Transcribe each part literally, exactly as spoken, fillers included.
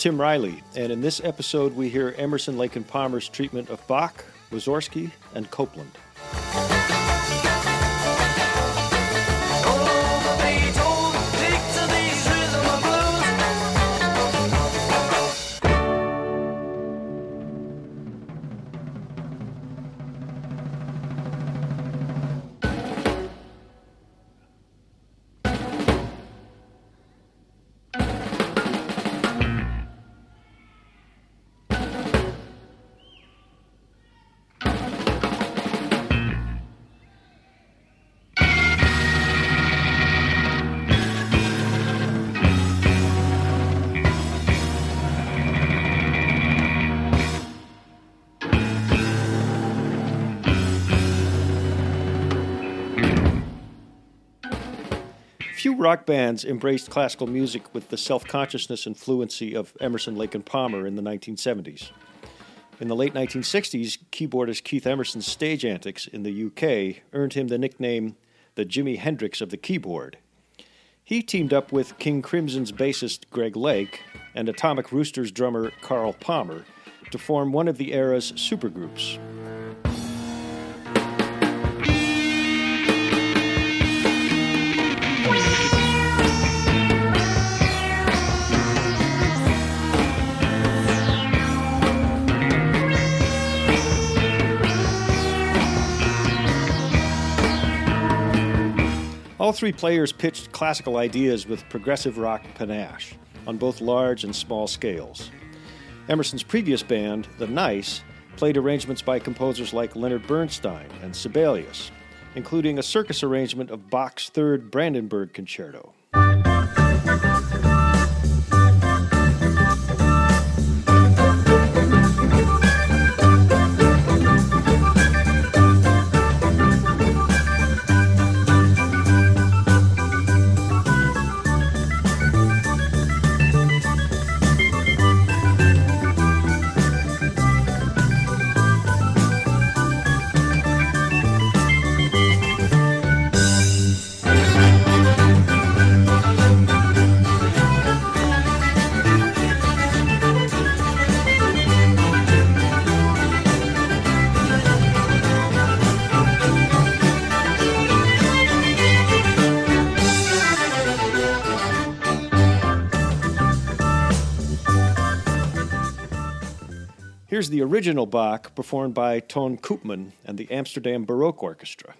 Tim Riley, and in this episode we hear Emerson, Lake and Palmer's treatment of Bach, Mussorgsky, and Copland. Few rock bands embraced classical music with the self-consciousness and fluency of Emerson, Lake and Palmer in the nineteen seventies. In the late nineteen sixties, keyboardist Keith Emerson's stage antics in the U K earned him the nickname the Jimi Hendrix of the keyboard. He teamed up with King Crimson's bassist Greg Lake and Atomic Rooster's drummer Carl Palmer to form one of the era's supergroups. All three players pitched classical ideas with progressive rock panache on both large and small scales. Emerson's previous band, The Nice, played arrangements by composers like Leonard Bernstein and Sibelius, including a circus arrangement of Bach's Third Brandenburg Concerto. Here's the original Bach performed by Ton Koopman and the Amsterdam Baroque Orchestra.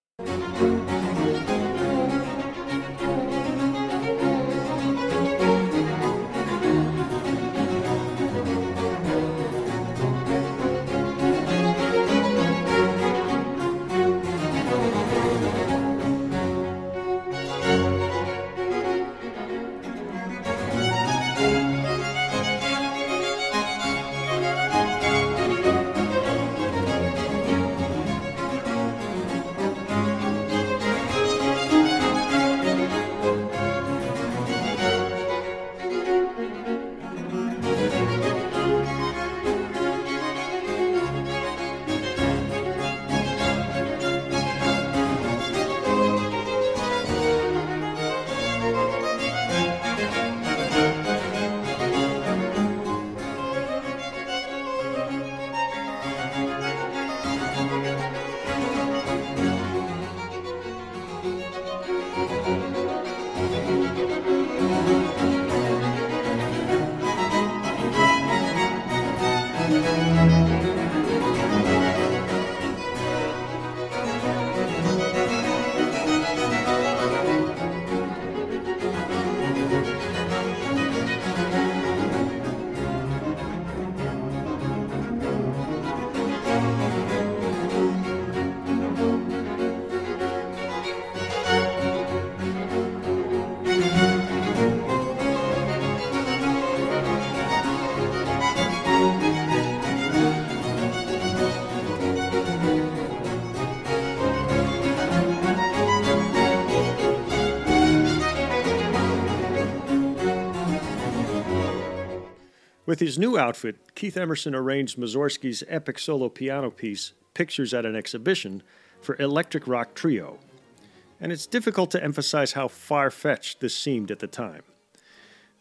With his new outfit, Keith Emerson arranged Mussorgsky's epic solo piano piece, Pictures at an Exhibition, for Electric Rock Trio. And it's difficult to emphasize how far-fetched this seemed at the time.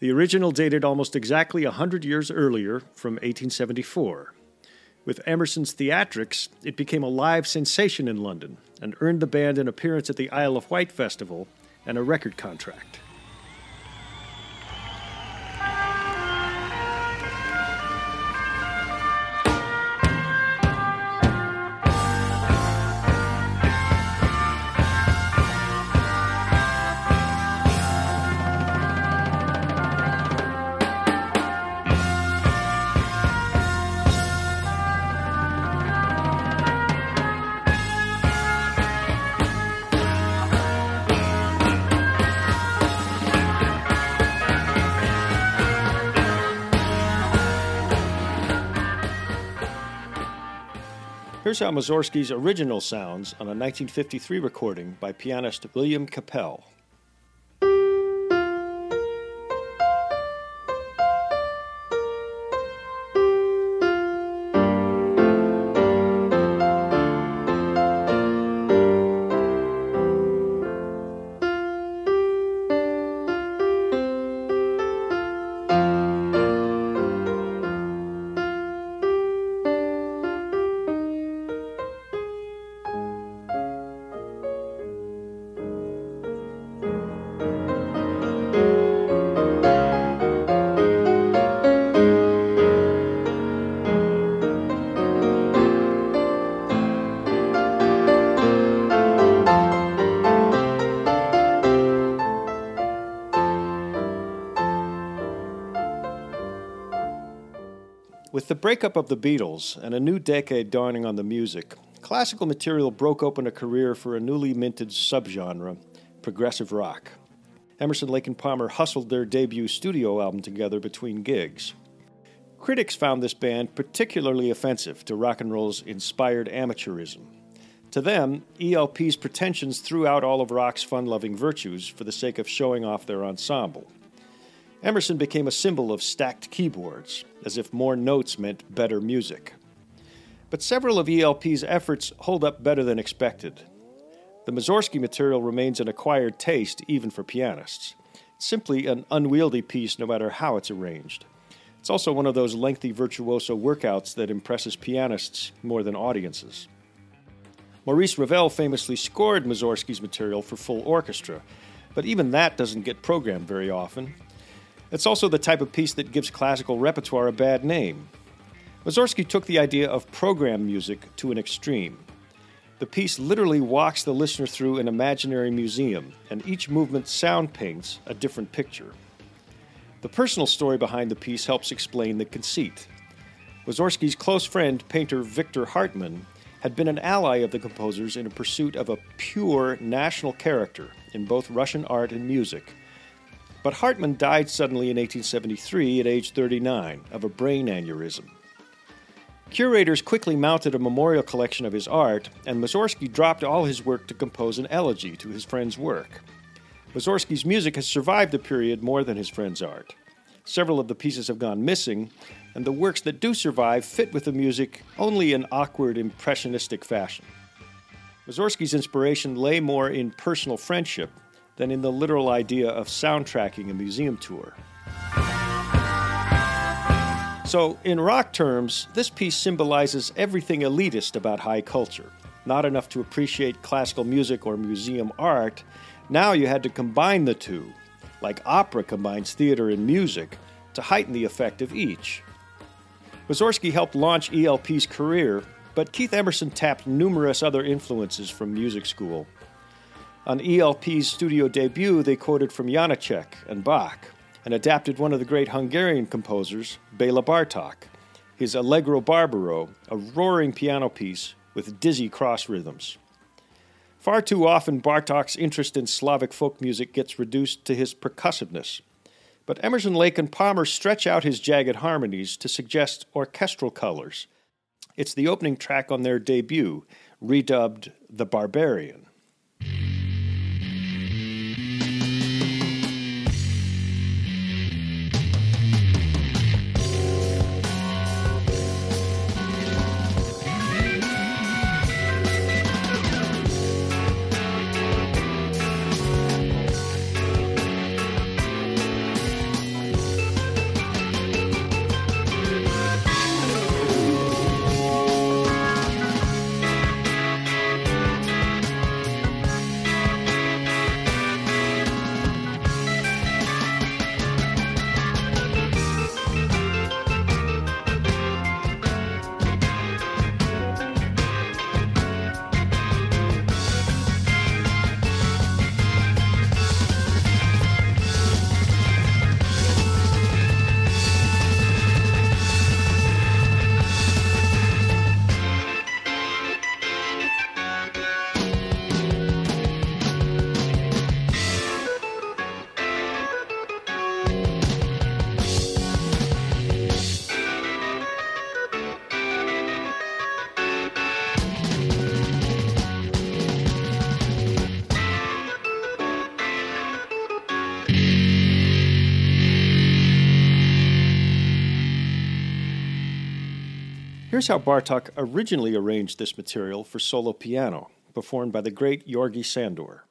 The original dated almost exactly one hundred years earlier, from eighteen seventy-four. With Emerson's Theatrics, it became a live sensation in London and earned the band an appearance at the Isle of Wight Festival and a record contract. Here's how Mussorgsky's original sounds on a nineteen fifty-three recording by pianist William Capell. With the breakup of the Beatles and a new decade dawning on the music, classical material broke open a career for a newly minted subgenre, progressive rock. Emerson, Lake and Palmer hustled their debut studio album together between gigs. Critics found this band particularly offensive to rock and roll's inspired amateurism. To them, E L P's pretensions threw out all of rock's fun-loving virtues for the sake of showing off their ensemble. Emerson became a symbol of stacked keyboards, as if more notes meant better music. But several of E L P's efforts hold up better than expected. The Mussorgsky material remains an acquired taste even for pianists. It's simply an unwieldy piece no matter how it's arranged. It's also one of those lengthy virtuoso workouts that impresses pianists more than audiences. Maurice Ravel famously scored Mussorgsky's material for full orchestra, but even that doesn't get programmed very often. It's also the type of piece that gives classical repertoire a bad name. Mussorgsky took the idea of program music to an extreme. The piece literally walks the listener through an imaginary museum, and each movement sound paints a different picture. The personal story behind the piece helps explain the conceit. Mussorgsky's close friend, painter Victor Hartmann, had been an ally of the composer's in a pursuit of a pure national character in both Russian art and music. But Hartmann died suddenly in eighteen seventy-three at age thirty-nine of a brain aneurysm. Curators quickly mounted a memorial collection of his art, and Mussorgsky dropped all his work to compose an elegy to his friend's work. Mussorgsky's music has survived the period more than his friend's art. Several of the pieces have gone missing, and the works that do survive fit with the music only in awkward, impressionistic fashion. Mussorgsky's inspiration lay more in personal friendship than in the literal idea of soundtracking a museum tour. So, in rock terms, this piece symbolizes everything elitist about high culture. Not enough to appreciate classical music or museum art, now you had to combine the two, like opera combines theater and music, to heighten the effect of each. Mussorgsky helped launch E L P's career, but Keith Emerson tapped numerous other influences from music school. On E L P's studio debut, they quoted from Janacek and Bach, and adapted one of the great Hungarian composers, Béla Bartók, his Allegro Barbaro, a roaring piano piece with dizzy cross rhythms. Far too often, Bartók's interest in Slavic folk music gets reduced to his percussiveness, but Emerson, Lake and Palmer stretch out his jagged harmonies to suggest orchestral colors. It's the opening track on their debut, redubbed The Barbarian. Here's how Bartók originally arranged this material for solo piano, performed by the great Georgi Sandor.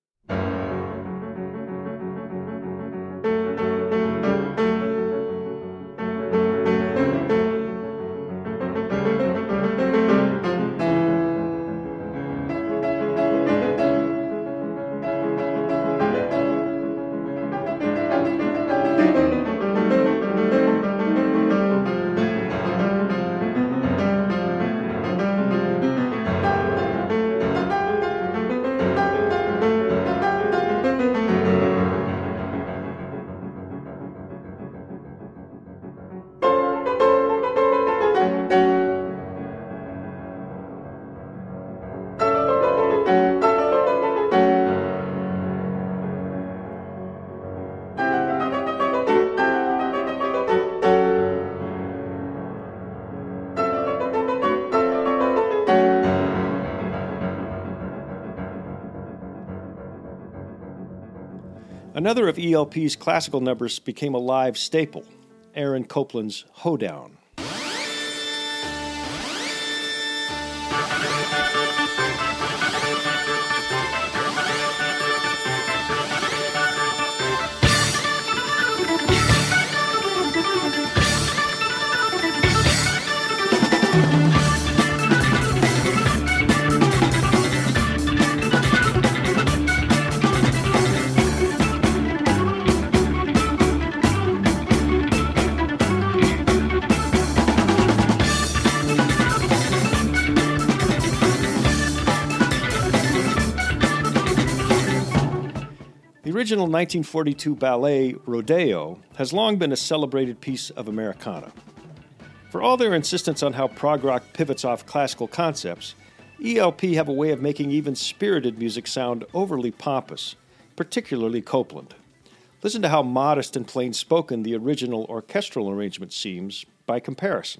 Another of E L P's classical numbers became a live staple, Aaron Copland's Hoedown. The original nineteen forty-two ballet, Rodeo, has long been a celebrated piece of Americana. For all their insistence on how prog rock pivots off classical concepts, E L P have a way of making even spirited music sound overly pompous, particularly Copland. Listen to how modest and plain-spoken the original orchestral arrangement seems by comparison.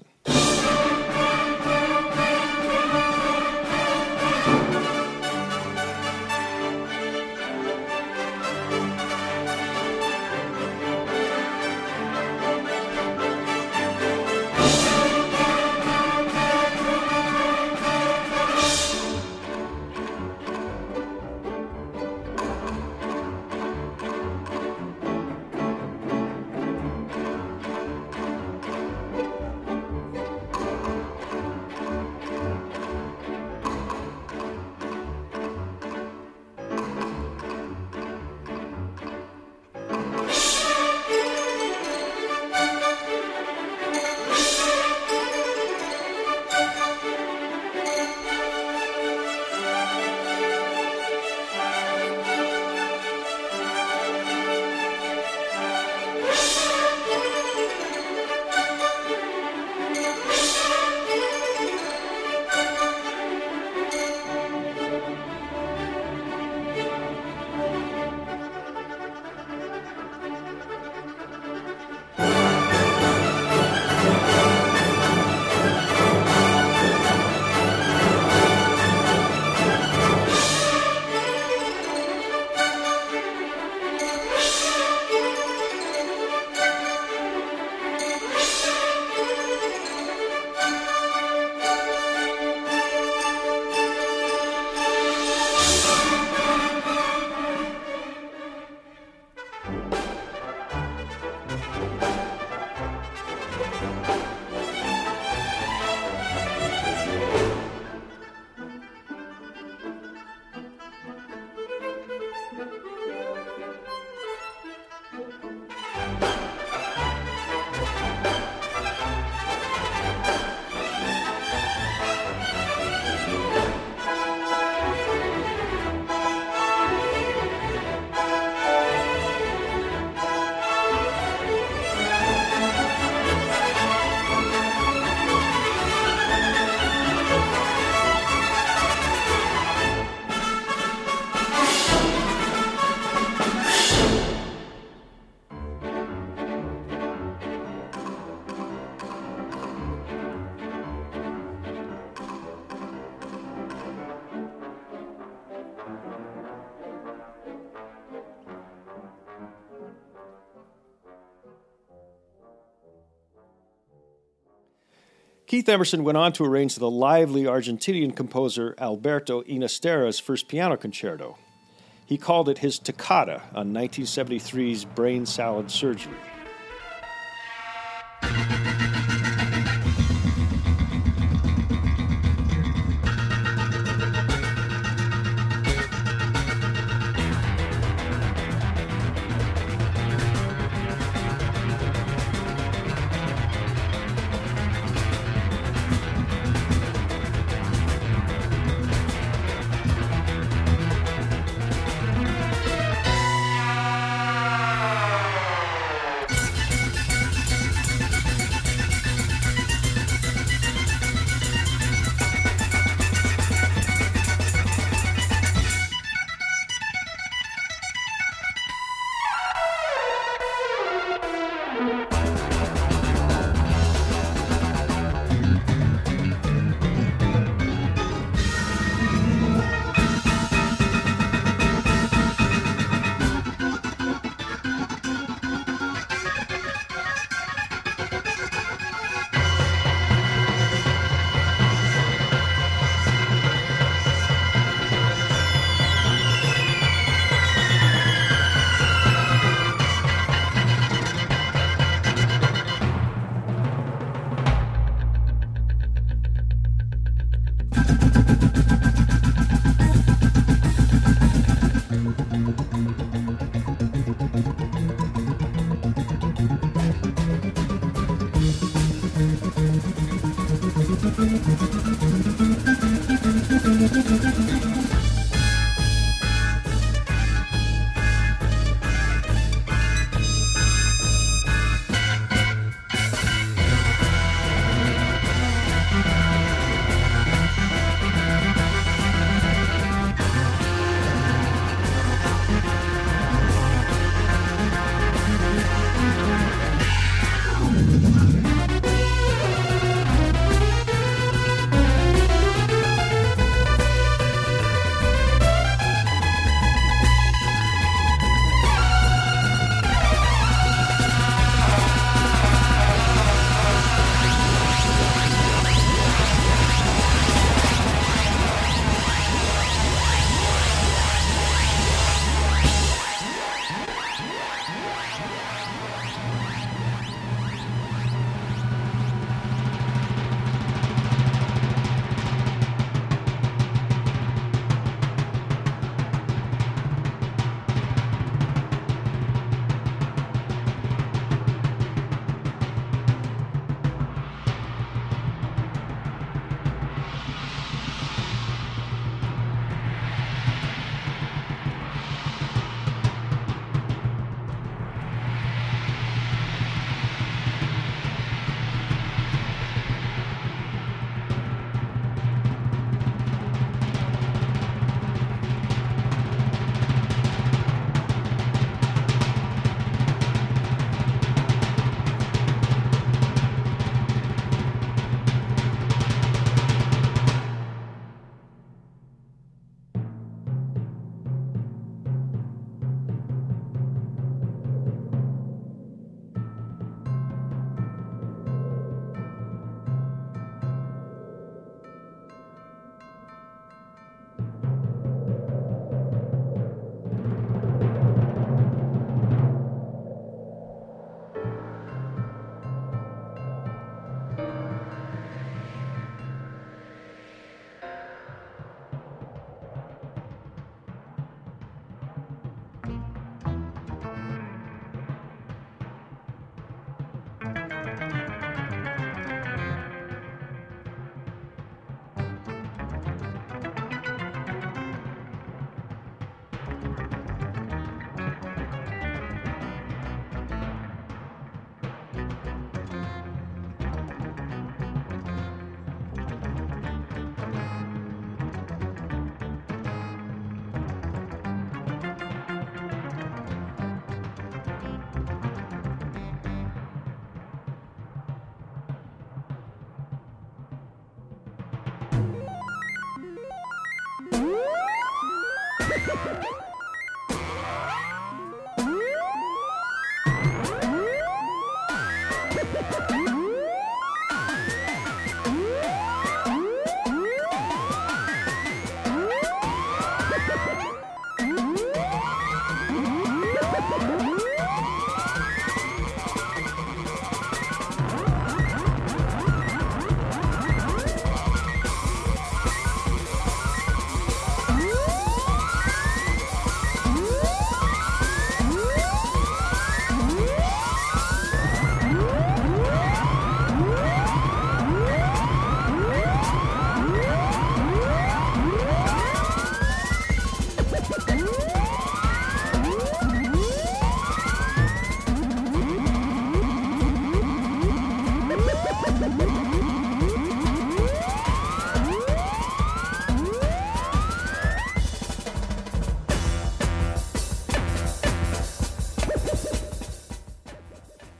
Keith Emerson went on to arrange the lively Argentinian composer Alberto Inastera's first piano concerto. He called it his Toccata on nineteen seventy-three's Brain Salad Surgery.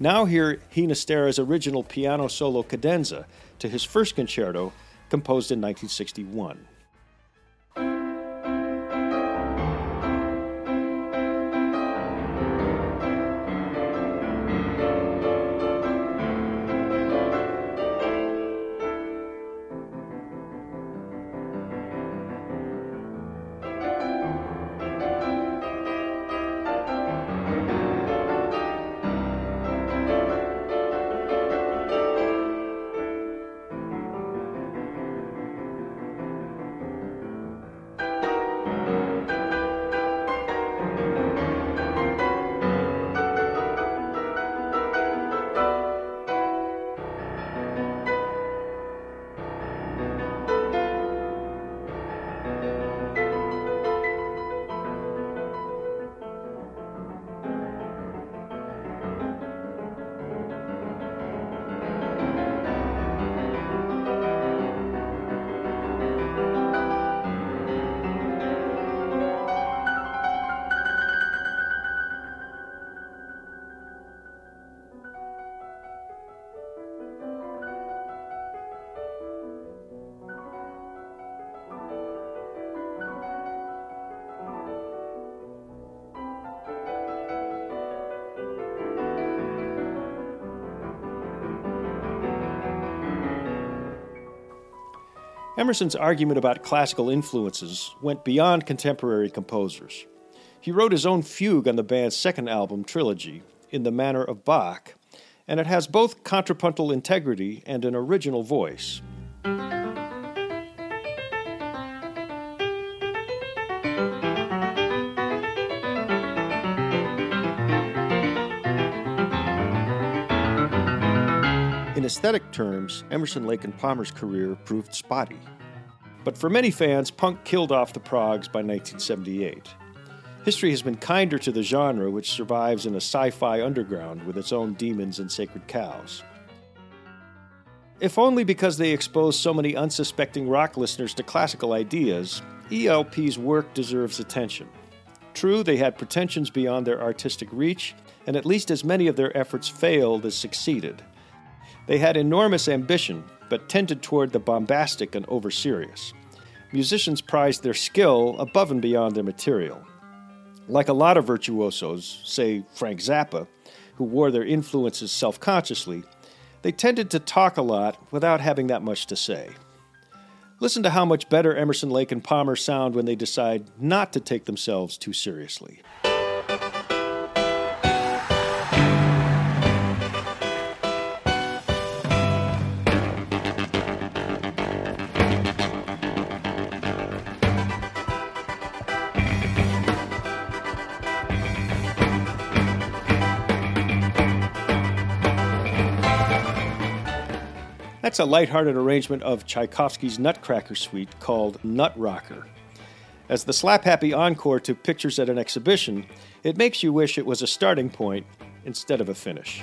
Now hear Ginastera's original piano solo cadenza to his first concerto, composed in nineteen sixty-one. Emerson's argument about classical influences went beyond contemporary composers. He wrote his own fugue on the band's second album, Trilogy, in the manner of Bach, and it has both contrapuntal integrity and an original voice. In aesthetic terms, Emerson, Lake and Palmer's career proved spotty. But for many fans, punk killed off the progs by nineteen seventy-eight. History has been kinder to the genre, which survives in a sci-fi underground with its own demons and sacred cows. If only because they expose so many unsuspecting rock listeners to classical ideas, E L P's work deserves attention. True, they had pretensions beyond their artistic reach, and at least as many of their efforts failed as succeeded. They had enormous ambition, but tended toward the bombastic and over-serious. Musicians prized their skill above and beyond their material. Like a lot of virtuosos, say Frank Zappa, who wore their influences self-consciously, they tended to talk a lot without having that much to say. Listen to how much better Emerson, Lake and Palmer sound when they decide not to take themselves too seriously. That's a lighthearted arrangement of Tchaikovsky's Nutcracker Suite called Nut Rocker. As the slap-happy encore to Pictures at an Exhibition, it makes you wish it was a starting point instead of a finish.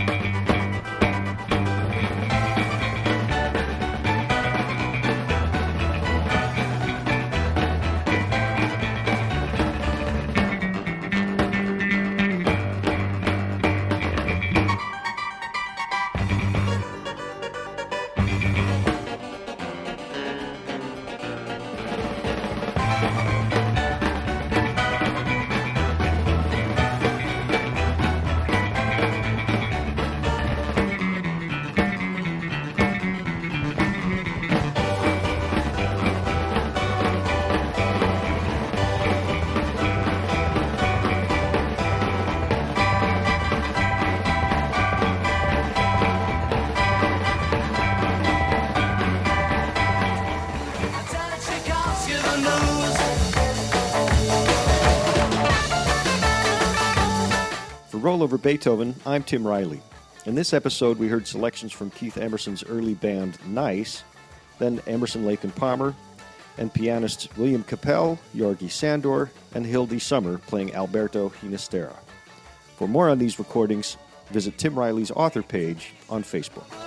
Rollover Beethoven, I'm Tim Riley. In this episode, we heard selections from Keith Emerson's early band Nice, then Emerson, Lake and Palmer, and pianists William Capell, Jorgi Sandor, and Hildy Summer playing Alberto Ginastera. For more on these recordings, visit Tim Riley's author page on Facebook.